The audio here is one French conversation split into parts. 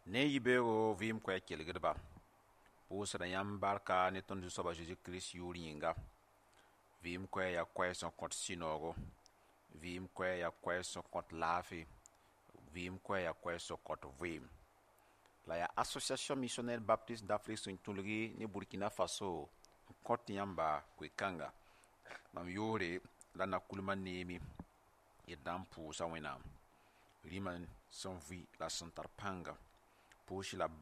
ne yibego vim kwa kelgirba pusra yam barka ne ton soba Jesus Christ yuri yinga vim kwa ya kwa son kont sinogo vim kwa ya kwa son kont lafi vim kwa ya kwa son kont vim la ya Association Missionnaire Baptiste d'Afrique sun tulgi ni Burkina Faso kont yamba kwekanga mam yore la na kulma nemi yedam pusa wenam riman son vi la santar panga pushi la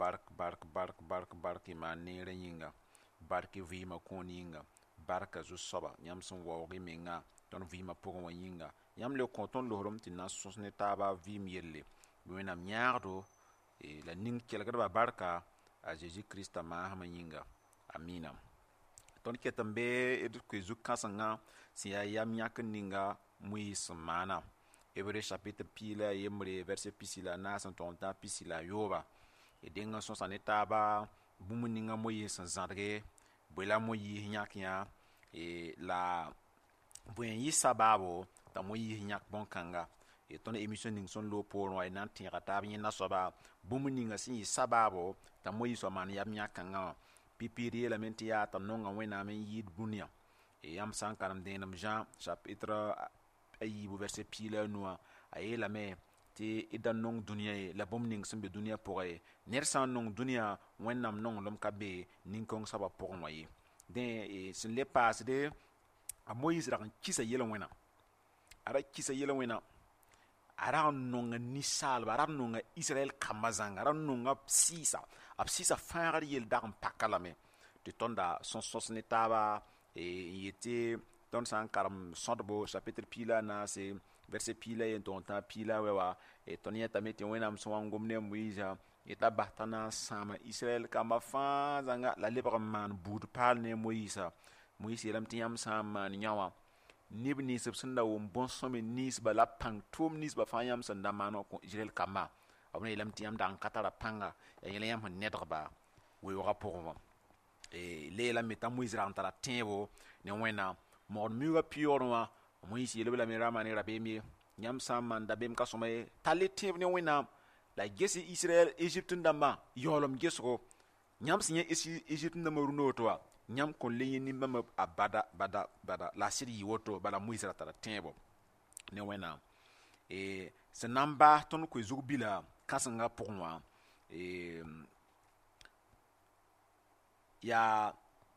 bark ma nere yinga barki vima kon yinga barka zu soba yam son wogi menga ton vima pogon wa yinga yam le konton lohrom tin na sosne taba vim yelle wena nyaardo e la ning kelga barka a Jesus Christ ma ha yinga amina ton ketambe edu ko zu kasanga si yam yak ninga mui semana Hébreux chapitre pila yemre verset pisila na san tonta pisila yoba e denga son sanetaba bumuninga moyi san zadre bela moyi nyakia e la buen yi sababo ta moyi nyak bonkanga e ton émission ning son lo pour no nan tira ta bi na soba bumuninga sin yi sababo ta moyi so man yam nyakanga pipiri la mentia ta nonga wena men yid bunia e yam san karam denam Jean chapitre ayi verset pila noa ayela me ti idan nong dunia la bom ning sembe dunia pore ner san nong dunia wennam nong lom kabe ning kong saba por noyi den sin le passe de a Moïse ran kisa yela wena ara kisa yela wena ara nong ni salba ara nong Israël kamazanga ara nong absisa fangar yel dam pakalame de tonda son sosnetaba e yete ton san karam sondbo chapitre pila na se verset pila en ton temps pila wewa e tonia tameti wenam so ngomne muija eta bahtana sama Israël kama fa zanga la lebra man bud pal ne Moïse lam tiam sama nyawa nibni subsunda won bon somme nis ba la pang tum nis ba fayam sanda mano ko Israël kama abne lam tiam dan katara panga ya yele yam nedrba we rapport e lela meta Moïse rantara tembo ne wena mon muga piorwa Moïse yele la mera mani rabemi nyam sam man dabem ka somay taletib ne wena la gesi Israël Egypte ndamba yolom gesro nyam sinye Egypte ndamba runo toa nyam kon lenye ni mama abada bada la siri woto bala Moïse ratara tembo ne wena e senamba ton ko zugubila kasanga pour moi e ya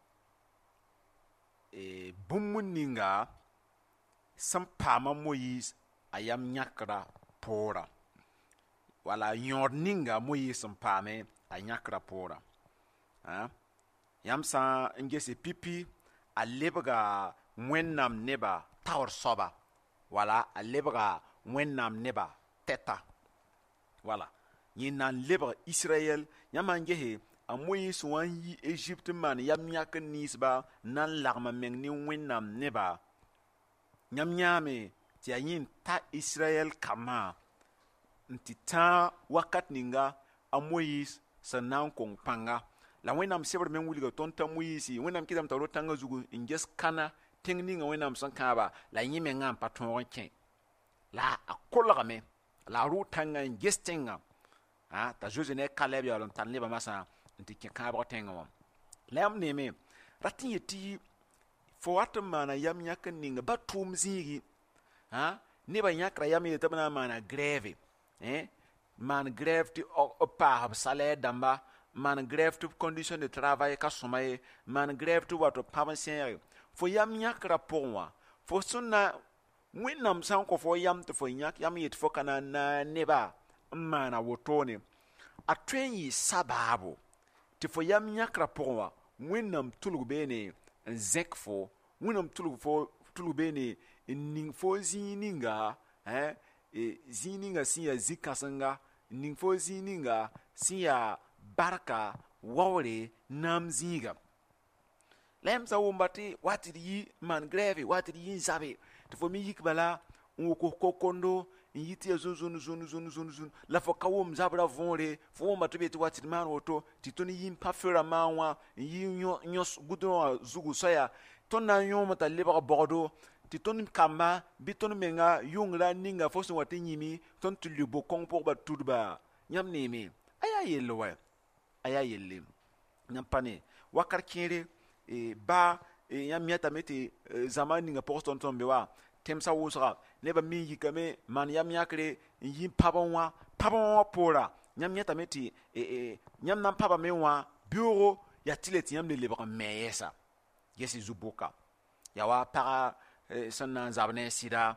bumuninga sampama Moïse ayam nyakra pora wala yorninga Moïse sampame anyakra pora yam sa ngese pipi alebga wennam neba tawr soba wala alebga wennam neba teta wala yinan lebga Israël yama ngehe a Moïse wan yi Egypte man yam nyak nisba nan lagma meng ni wennam neba nyam nyame ti ayin ta Israël kama nti ta wakat ninga a Moïse sanan kong panga la wennam seber men wuliga ton ta Moïse wennam kitam tawro tanga zugu inges kana tengninga wennam san kaba la yime ngam paton ken la akolla me la ru tanga inges tenga ta Josene Caleb ya lon tan leba masa nti ke kabra tenga wam lam neme ratin yeti fo wat mana yam nyak ninga batum zigi ne ba nyakra yam yeta bana mana greve man greve ti opa salaire damba man greve to condition de travail ka somaye man greve to wato pavancier fo yam nyakra ponwa fo sunna winnam san ko fo yam to fo nyak yam yet fo kana na neba mana wotone atwenyi sababu ti fo yam nyakra ponwa winnam tulugu bene zekfo winnam tulugu bene ning fo zininga zininga siya zikasanga ning fo zininga siya barka wawre nam ziga lem sa wombati watiri man greve watiri zabe to fo mi yikbala ko kokondo yiti zun la fo kawum zabra vonre fo wombati beti watiri man woto titoni yim pafera manwa yi nyos gudon zugu soya ton na yom ta leba bordo ti ton kamba bi ton menga yungra ninga fo so wati nyimi ton tu lubo kong pour ba tudba nyam nemi aya aya yelle wa aya yelle nyampane wakar kere ba yam yata meti zaman ninga poston ton bewa temsa wusra neba mi yikame man yam yakre yin pabon pora nyam yata meti nyam nan paba menwa bureau ya tilet yam le lebra meyesa yesi zubuka ya wa para sannan zabne sida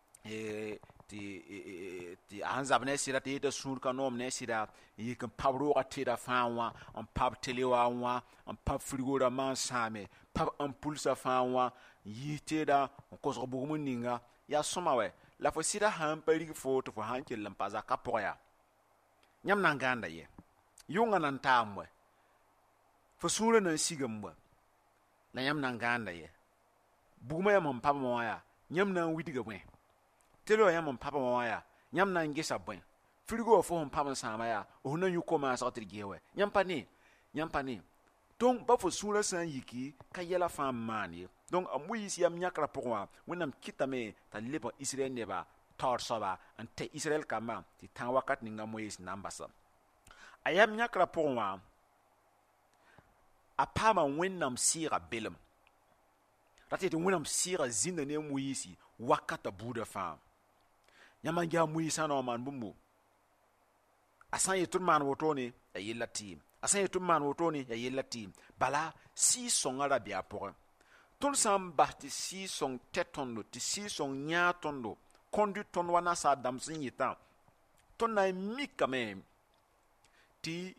ti an zabne sida ti ta sur kanom ne sida yi kan pabro atida fanwa an pab telewa wa an pab frigo da man same pab an pulsa fanwa yi teda ko so bugu ninga ya soma we la fo sida han pari fo to fo han ke lampaza kapoya nyam nan ganda ye yunga nan tamwe fo sura nan sigamba la nyam nan ganda ye buguma ya mon pab mo ya nyam nan widiga bwe telo ya mon papa mo ya nyam na ngesa bwen frigo fo hon papa sama ya o na yu koma sa trigewe nyam pani donc ba fo sura san yiki ka yela fam mani donc amuyi si yam nyakra pourwa wonam kitame ta lebo israel neba tor soba ante israel kama ti tan wakat ninga moyes nambasa ayam nyakra pourwa apama wonnam sira belem ratete wonnam sira zinda ne moyisi wakata buda fam nyama ngia muisa no man bumbu asan yetun man wotoni ya yelati asan yetun man wotoni ya yelati bala si son arabia pour ton sam bahti si son tetondo ti si son nya tondo kondu ton wana sa damsin yita ton na mi kame ti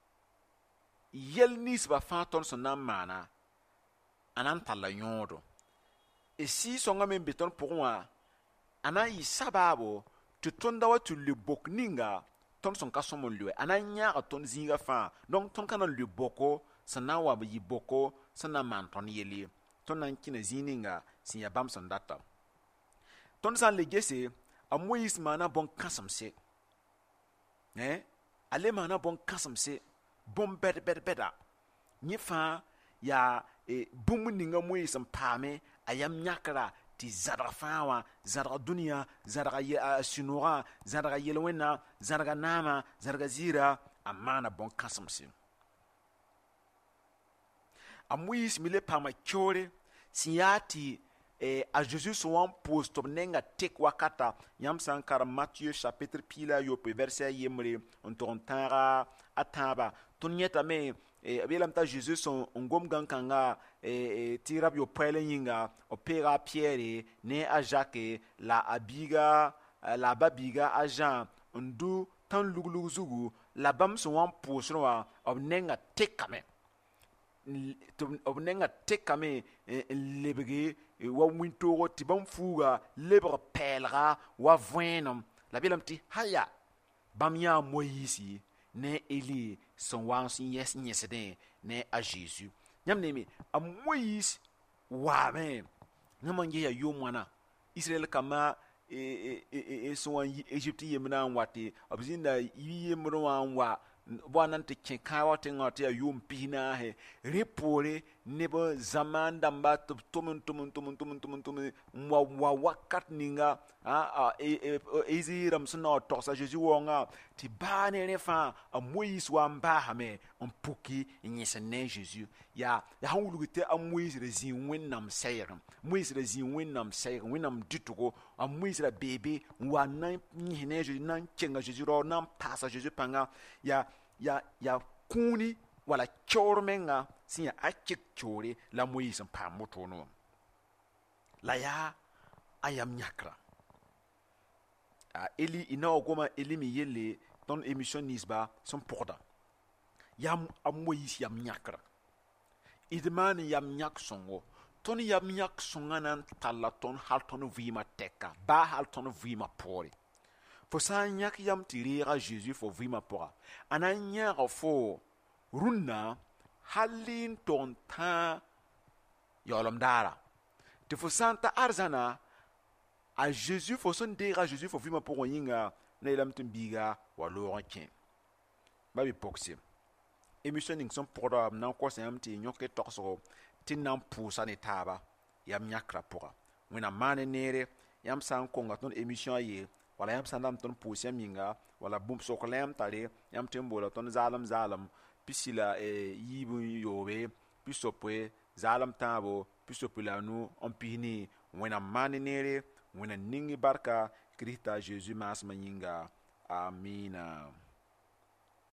yelnis ba fa ton son na mana anan tala yodo e si son ngamen beton pour moi ana yi sababo tu tonda wa tu le bok ninga ton son ka somon lue ana nya ka ton zinga fa donc ton kana le boko sana wa yi boko sana man ton yeli ton nan kina zininga sin ya bam son data ton san le gese amoyis mana bon kasamse ale mana bon kasamse bon beda ni fa ya bum ninga moyis pame ayam nyakra ti zadra fawa zadra dunia zadra sinura zadra yelwena zadra nama zadra zira amana bon kasamsi amuis mile pama chore siati a Jesus son post nenga tek wakata yam sankar Matthieu chapitre pila yo verset yemre on tontara ataba tunyeta me abelam ta Jesus son ngom gankanga tirab yo pele yinga opera Pierre ne a Jacques la abiga la babiga a Jean ndu tan luglugu zugu la bam so wan posroa obnenga tekame obnenga tekame lebege wa wintogo tibam fuga lebre pelra wa voenom la belam ti haya bam ya Moïse ne Eli son wansi yes nyesede ne a Jésus nyam nemi a Moïse wa men namange ya yomwana Israël kama so Egypte yemna wate abzinda yemro wa bonan te kenkawa te ngote ya yom pina he repore nebo zaman damba tumun wa wakat ninga eziram suna tosa Jésus wonga ti bane ne fa a Moïse wa mba hame puki nyesene Jésus ya hawulugite a Moïse rezin wennam sayram Moïse rezin wennam sayram wennam ditugo a Moïse la bébé wa nan nyene Jésus nan kenga Jésus ro nan passa Jésus panga ya kuni wala chormenga sinya akik chore la Moïse pa motono la ya ayam nyakra Eli ina ogoma Eli mi yele ton émission nisba son porda yam a Moïse yam nyakra idman yam nyak songo ton yam nyak songanan talaton halton vima teka ba halton vima pori fo sa nyak yam tirira Jésus fo vima pora ananya fo runna halin ton ta yolom dara te fo santa arzana a Jésus fo son dira Jésus fo vima pora yinga na ilam tumbiga wa lorankin babi boxim émission ning son pora nan ko sam ti nyoke tokso tin nan pusa ne taba yam nyakra pora wena mane nere yam san konga ton émission ye wala yãmb sãn dam tõnd pʋʋs yãmb yĩnga wala bũmb sok la yãmb tare yãmb tɩ n boola tõnd zaalem pisila yiib n yoobe pisopoe zaalem tãabo pisopoe la a nu n pis ne wẽnnaam maan neere wẽnna ning barka Kirista a Zeezi maasmã yĩnga. Amina.